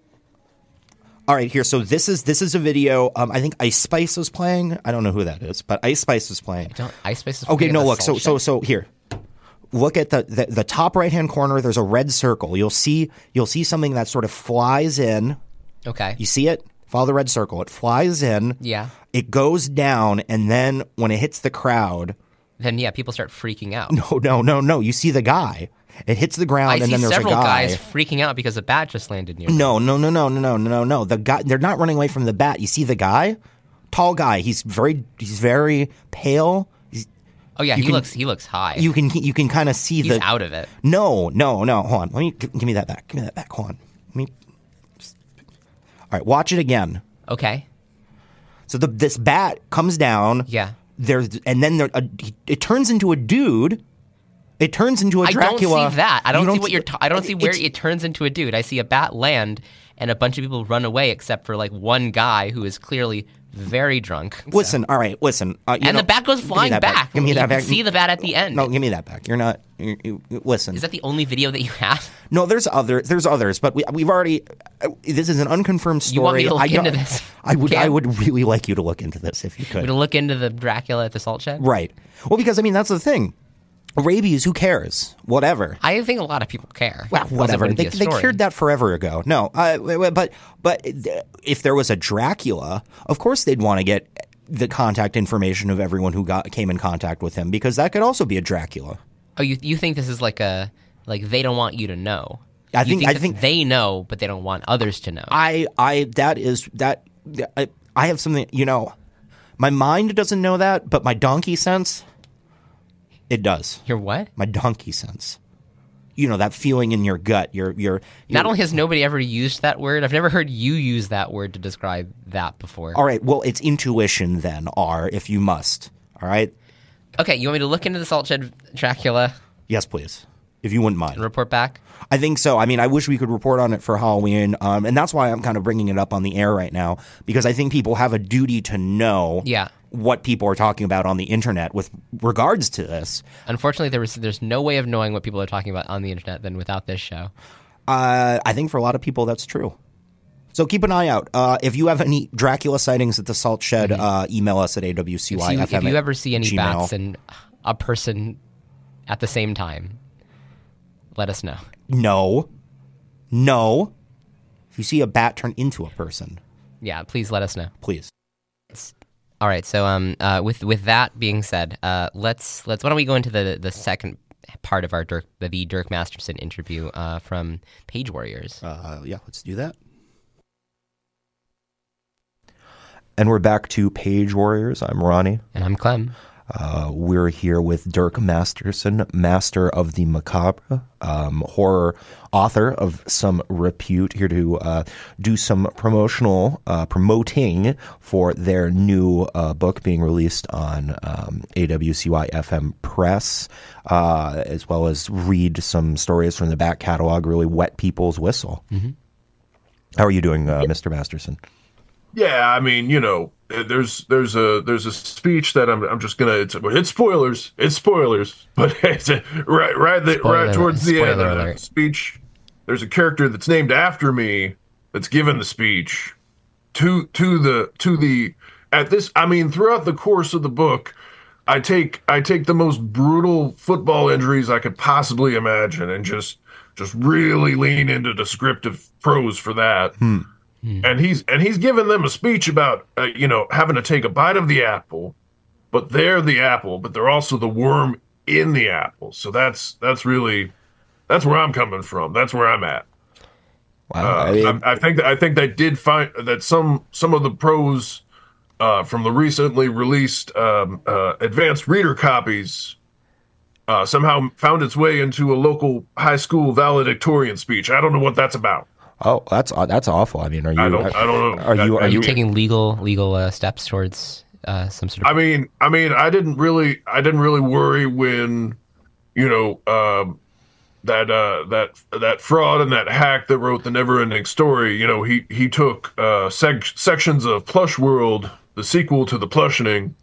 All right, here. So this is this is a video. Um, I think Ice Spice is playing. I don't know who that is, but Ice Spice is playing. Don't Ice Spice is Okay, playing at no, the look. So salt so shed? so here. Look at the, the the top right hand corner. There's a red circle. You'll see you'll see something that sort of flies in. Okay. You see it? Follow the red circle. It flies in. Yeah. It goes down, and then when it hits the crowd, Then yeah, people start freaking out. no, no, no, no. You see the guy. It hits the ground, I and see then there's several a guy. guys freaking out because a bat just landed near them. No, no, no, no, no, no, no, no. The guy. They're not running away from the bat. You see the guy, tall guy. He's very, he's very pale. He's, Oh yeah, he can- looks he looks high. you can, you can kind of see He's the. out of it. No, no, no. Hold on. Let me g- give me that back. Give me that back. Hold on. Let me. All right, watch it again. Okay. So the this bat comes down. Yeah. There's and then there, a, it turns into a dude. It turns into a I Dracula. don't see that. I don't, You see what you're. T- I don't see where it's- it turns into a dude. I see a bat land and a bunch of people run away, except for like one guy who is clearly very drunk. Listen, all right, listen. Uh, you And know- the bat goes give me flying that back. Give me You that can back. see the bat at the end. No, give me that back. You're not. You, you, listen. Is that the only video that you have? No, there's other. There's others, but we, we've already. Uh, this is an unconfirmed story. You want me to look I don't- into this? I would. I Cam? would really like you to look into this if you could. To look into the Dracula at the salt shed? Right. Well, because I mean that's the thing. Rabies. Who cares? Whatever. I think a lot of people care. Well, Else it whatever. wouldn't be They, a they story. cured that forever ago. No, uh, but but if there was a Dracula, of course they'd want to get the contact information of everyone who got came in contact with him because that could also be a Dracula. Oh, you you think this is like a like they don't want you to know? I You think- I that think- they know, but they don't want others to know. I I that is that I, I have something. You know, my mind doesn't know that, but my donkey sense, it does. Your what? My donkey sense. You know that feeling in your gut. Your your. Not your- only has nobody ever used that word, I've never heard you use that word to describe that before. All right. Well, it's intuition then. R if you must. All right. Okay, you want me to look into the salt shed Dracula Yes, please. If you wouldn't mind. and report back? I think so. I mean, I wish we could report on it for Halloween, um, and that's why I'm kind of bringing it up on the air right now because I think people have a duty to know Yeah. what people are talking about on the internet with regards to this. Unfortunately, there was there's no way of knowing what people are talking about on the internet than without this show. Uh, I think for a lot of people that's true. So keep an eye out. Uh, if you have any Dracula sightings at the Salt Shed, uh, email us at A W C Y If F you, M if you at ever see any Gmail. bats and a person at the same time, let us know. No. No. If you see a bat turn into a person, Yeah, please let us know. please. All right, so um, uh, with with that being said, uh, let's let's why don't we go into the the second part of our Dirk the Dirk Masterson interview uh, from Page Warriors. Uh, yeah, let's do that. And we're back to Page Warriors. I'm Ronnie. And I'm Clem. Uh, we're here with Dirk Masterson, master of the macabre, um, horror author of some repute, here to uh, do some promotional uh, promoting for their new uh, book being released on um, A W C Y F M Press, uh, as well as read some stories from the back catalog, really wet people's whistle. Mm-hmm. How are you doing, uh, Mister Masterson? Yeah, I mean, you know, there's there's a there's a speech that I'm I'm just gonna it's it's spoilers it's spoilers but it's a, right right the, Spoiler right towards alert, the end spoiler of the alert. speech. There's a character that's named after me that's given the speech to to the to the at this. I mean, throughout the course of the book, I take I take the most brutal football injuries I could possibly imagine and just just really lean into descriptive prose for that. And he's and he's given them a speech about uh, you know having to take a bite of the apple, but they're the apple, but they're also the worm in the apple. So that's that's really that's where I'm coming from. That's where I'm at. Wow. Uh, I mean, I, I think that, I think they did find that some some of the prose uh, from the recently released um, uh, advanced reader copies uh, somehow found its way into a local high school valedictorian speech. I don't know what that's about. oh, that's that's awful. I mean, are you? I don't. I don't know. Are you? I, Are I you mean, Taking legal legal uh, steps towards uh, some sort of. I mean, I mean, I didn't really, I didn't really worry when, you know, um, that uh, that that fraud and that hack that wrote the Neverending Story. You know, he he took uh, sec- sections of Plush World, the sequel to the Plushening,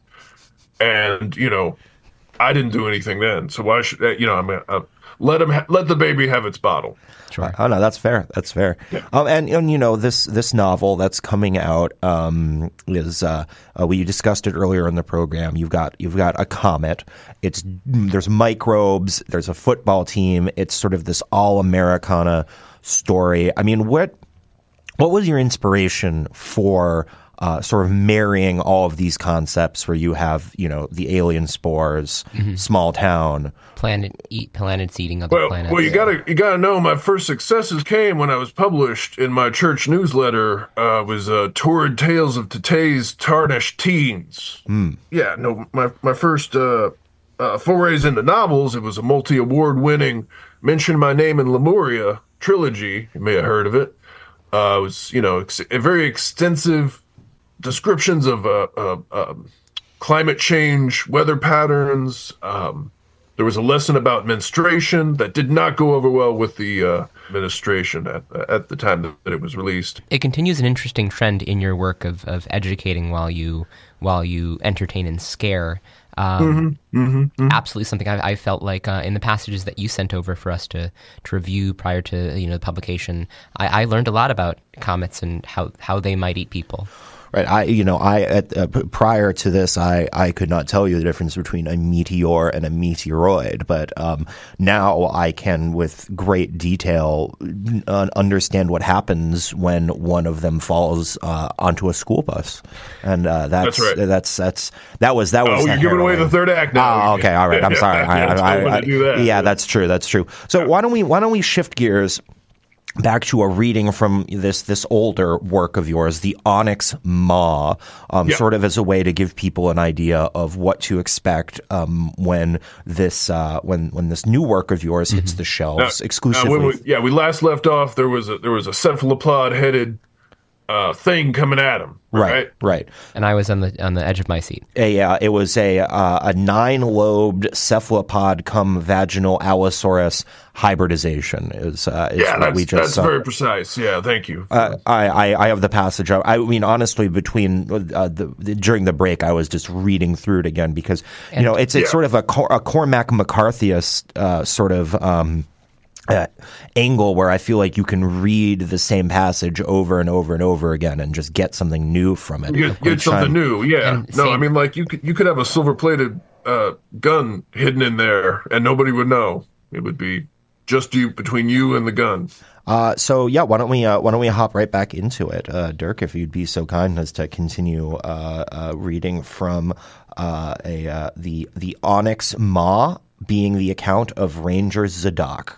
and you know, I didn't do anything then. So why should uh, you know? I mean, uh, let him ha- let the baby have its bottle. Sure. Oh no, that's fair. That's fair. Um, and and you know this this novel that's coming out um, is uh, uh, we discussed it earlier in the program. You've got you've got a comet. It's there's microbes. There's a football team. It's sort of this all Americana story. I mean, what what was your inspiration for uh, sort of marrying all of these concepts, where you have you know the alien spores, Mm-hmm. small town. Planet eat planets eating other Well, planets. well, you gotta you gotta know my first successes came when I was published in my church newsletter. Uh, was uh, Torrid Tales of Tatay's Tarnished Teens. Yeah, no, my my first uh, uh, forays into novels. It was a multi award winning Mention My Name in Lemuria trilogy. You may have heard of it. Uh, it was you know ex- a very extensive descriptions of uh, uh, um, climate change, weather patterns. Um, There was a lesson about menstruation that did not go over well with the uh, administration at at the time that it was released. It continues an interesting trend in your work of, of educating while you while you entertain and scare. Um, Mm-hmm, mm-hmm, mm-hmm. Absolutely something I, I felt like uh, in the passages that you sent over for us to, to review prior to you know the publication. I, I learned a lot about comets and how, how they might eat people. Right. I, you know, I at, uh, p- prior to this, I, I could not tell you the difference between a meteor and a meteoroid, but um, now I can, with great detail, uh, understand what happens when one of them falls uh, onto a school bus, and uh, that's That's right. that's that's that was that was. Oh, you're giving away the third act now. Oh, okay, all right. I'm sorry. I, Yeah, it's I, fun I, to do that. yeah, that's true. That's true. So why don't we why don't we shift gears back to a reading from this this older work of yours, The Onyx Maw, um, Yeah. sort of as a way to give people an idea of what to expect um, when this uh, when when this new work of yours hits the shelves Now, exclusively. when we, yeah, we last left off. There was a there was a cephalopod headed uh, thing coming at him. right, Right. right. And I was on the on the edge of my seat. A, uh, it was a uh, a nine-lobed cephalopod cum vaginal allosaurus hybridization. Is uh, is Yeah, what that's we just that's saw. very precise. Yeah, thank you. Uh, I, I, I have the passage. I, I mean, honestly, between uh, the, the during the break, I was just reading through it again because you know it's it's Yeah. sort of a, Cor- a Cormac McCarthyist uh, sort of um, uh, angle where I feel like you can read the same passage over and over and over again and just get something new from it. Get, get Each something time. new. Yeah. And No, I same- mean, like you could you could have a silver plated uh, gun hidden in there, and nobody would know. It would be just you between you and the gun. Uh, so yeah, why don't we uh, why don't we hop right back into it, uh, Dirk? If you'd be so kind as to continue uh, uh, reading from uh, a uh, the the Onyx Maw, being the account of Ranger Zadok.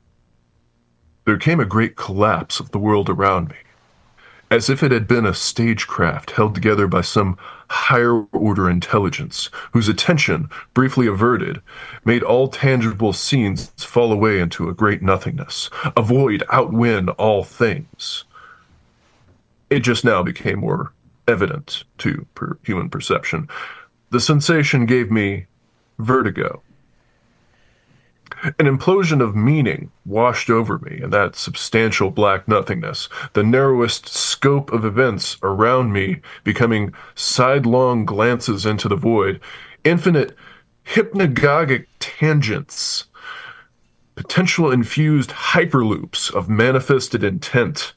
There came a great collapse of the world around me, as if it had been a stagecraft held together by some higher order intelligence, whose attention, briefly averted, made all tangible scenes fall away into a great nothingness, a void outwin all things. It just now became more evident to per human perception. The sensation gave me vertigo. An implosion of meaning washed over me in that substantial black nothingness, the narrowest scope of events around me becoming sidelong glances into the void, infinite hypnagogic tangents, potential infused hyperloops of manifested intent.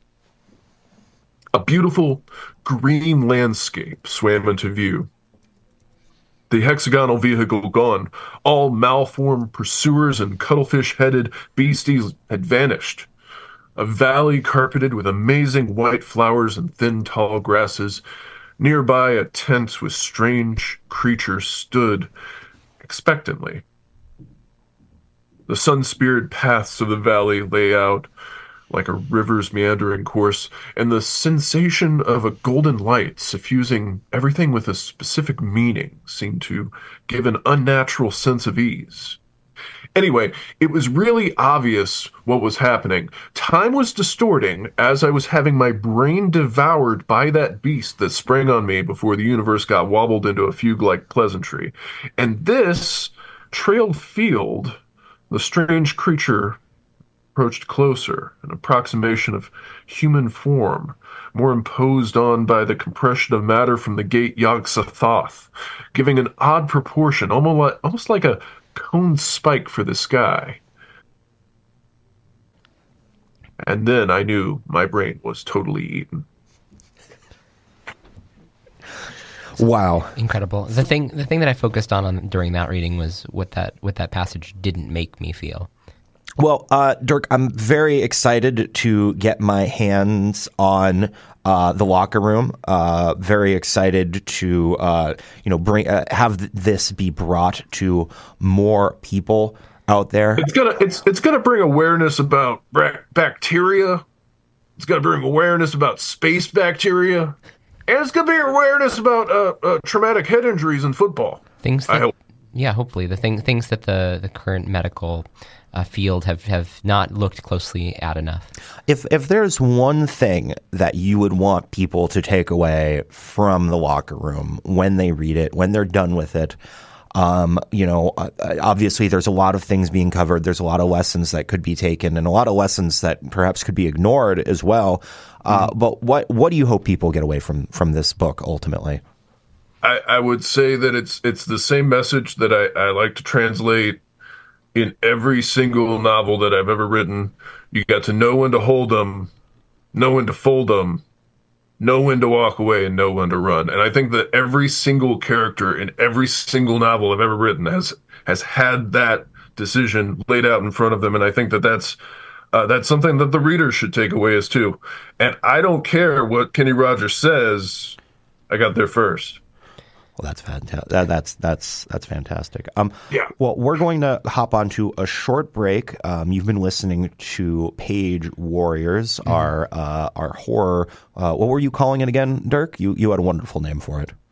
A beautiful green landscape swam into view. The hexagonal vehicle gone, all malformed pursuers and cuttlefish-headed beasties had vanished. A valley carpeted with amazing white flowers and thin tall grasses. Nearby a tent with strange creatures stood expectantly. The sun-speared paths of the valley lay out, like a river's meandering course, and the sensation of a golden light suffusing everything with a specific meaning seemed to give an unnatural sense of ease. Anyway, it was really obvious what was happening. Time was distorting as I was having my brain devoured by that beast that sprang on me before the universe got wobbled into a fugue-like pleasantry. And this trailed field, the strange creature approached closer, an approximation of human form, more imposed on by the compression of matter from the gate Yog-Sothoth, giving an odd proportion, almost like, almost like a cone spike for the sky. And then I knew my brain was totally eaten. Wow. Incredible. The thing the thing that I focused on, on during that reading was what that what that passage didn't make me feel. Well, uh, Dirk, I'm very excited to get my hands on uh, the locker room. Uh, very excited to, uh, you know, bring uh, have th- this be brought to more people out there. It's gonna it's it's gonna bring awareness about bra- bacteria. It's gonna bring awareness about space bacteria, and it's gonna bring awareness about uh, uh, traumatic head injuries in football. Things I that, hope. yeah, hopefully the thing things that the the current medical uh, field have, have not looked closely at enough. If if there's one thing that you would want people to take away from the locker room when they read it, when they're done with it, um, you know, uh, obviously there's a lot of things being covered. There's a lot of lessons that could be taken, and a lot of lessons that perhaps could be ignored as well. Uh, mm. But what what do you hope people get away from from this book ultimately? I, I would say that it's it's the same message that I, I like to translate in every single novel that I've ever written. You got to know when to hold them, know when to fold them, know when to walk away, and know when to run. And I think that every single character in every single novel I've ever written has has had that decision laid out in front of them. And I think that that's uh, that's something that the readers should take away as too. And I don't care what Kenny Rogers says. I got there first. Well, that's fantastic. That, that's that's that's fantastic. Um, yeah. Well, we're going to hop onto a short break. Um, you've been listening to Page Warriors, mm-hmm. our uh, our horror. Uh, what were you calling it again, Dirk? You you had a wonderful name for it.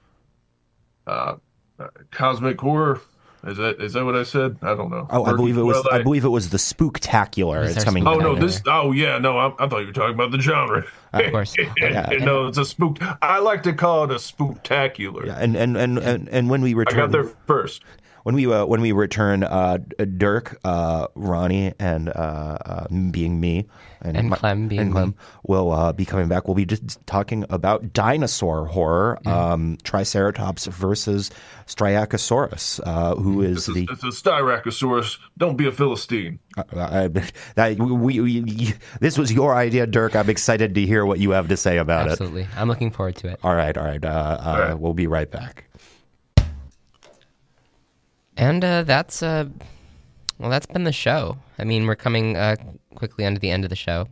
Uh, uh, cosmic horror. Is that is that what I said? I don't know. Oh, I believe it was. Well, I, I believe it was the Spooktacular. It's coming. Oh no, this. Oh yeah, no. I, I thought you were talking about the genre. Uh, of course. yeah. No, it's a spook. I like to call it a spooktacular. Yeah, and and, and, and and when we return, I got there first. When we uh, when we return, uh, Dirk, uh, Ronnie, and uh, uh, being me, and, and my, Clem being and Clem me. will uh, be coming back. We'll be just talking about dinosaur horror, mm. um, Triceratops versus Styracosaurus, uh, who is it's the a, it's a Styracosaurus. Don't be a Philistine. Uh, I, that, we, we, this was your idea, Dirk. I'm excited to hear what you have to say about Absolutely. it. Absolutely, I'm looking forward to it. All right, all right. Uh, uh, all right. We'll be right back. And uh, that's uh, well, that's been the show. I mean, we're coming uh, quickly onto the end of the show.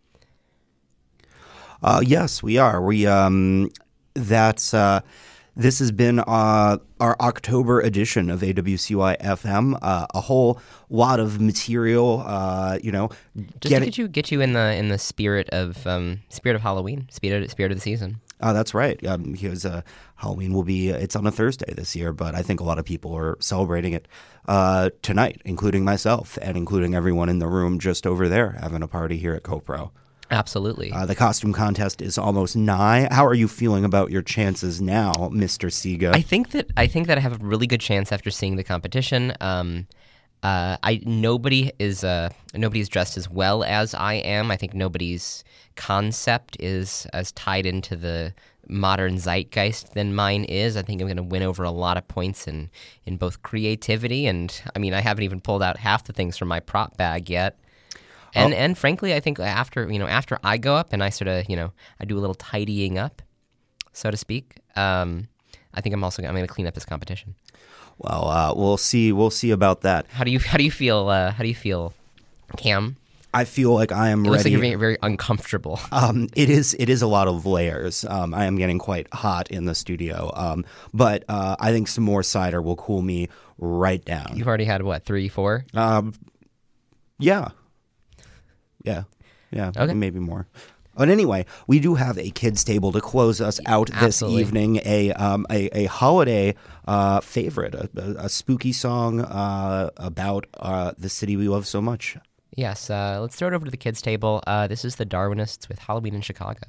Uh, yes, we are. We um, that's uh, this has been uh, our October edition of A W C Y F M. Uh, a whole lot of material. Uh, you know, just get to get you get you in the in the spirit of um, spirit of Halloween, spirit spirit of the season. Oh, that's right. Um, because uh, Halloween will be, it's on a Thursday this year, but I think a lot of people are celebrating it uh, tonight, including myself and including everyone in the room just over there having a party here at CoPro. Absolutely. Uh, the costume contest is almost nigh. How are you feeling about your chances now, Mister Sega? I think that I think that I have a really good chance after seeing the competition. Um, uh, I nobody is uh, nobody's dressed as well as I am. I think nobody's concept is as tied into the modern zeitgeist than mine is. I think I'm going to win over a lot of points in in both creativity and I mean I haven't even pulled out half the things from my prop bag yet. And oh. and frankly, I think after you know after I go up and I sort of you know I do a little tidying up, so to speak. Um, I think I'm also I'm going to clean up this competition. Well, uh, we'll see. We'll see about that. How do you how do you feel? Uh, how do you feel, Cam? I feel like I am it ready. Looks like you're very, very uncomfortable. Um, it is. It is a lot of layers. Um, I am getting quite hot in the studio. Um, but uh, I think some more cider will cool me right down. You've already had what three, four? Um, yeah. Yeah. Yeah, Okay. maybe more. But anyway, we do have a kids' table to close us out this Absolutely. evening. A um a, a holiday uh, favorite, a, a, a spooky song uh, about uh, the city we love so much. Yes, uh, let's throw it over to the kids' table. Uh, this is the Darwinists with Halloween in Chicago.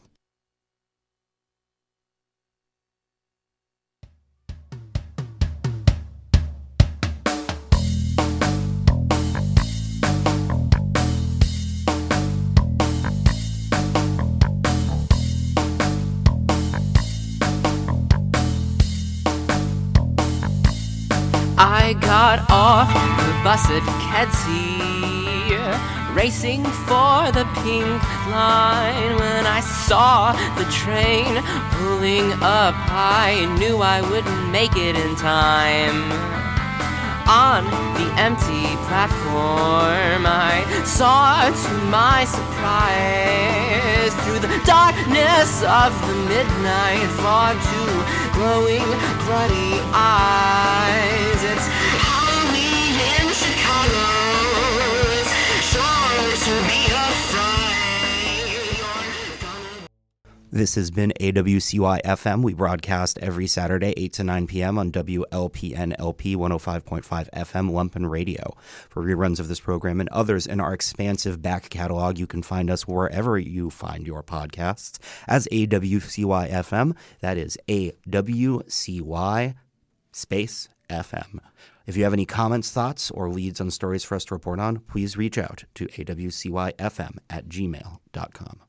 I got off the bus at Kedzie, racing for the pink line. When I saw the train pulling up, I knew I wouldn't make it in time. On the empty platform, I saw, to my surprise, through the darkness of the midnight fog, two glowing, bloody eyes. It's Halloween in Chicago. It's sure to be a fright. You're gonna... This has been A W C Y F M. We broadcast every Saturday, eight to nine p.m. on W L P N L P one oh five point five F M Lumpen Radio. For reruns of this program and others in our expansive back catalog, you can find us wherever you find your podcasts as A W C Y F M. That is A W C Y space F M. If you have any comments, thoughts, or leads on stories for us to report on, please reach out to A W C Y F M at gmail dot com.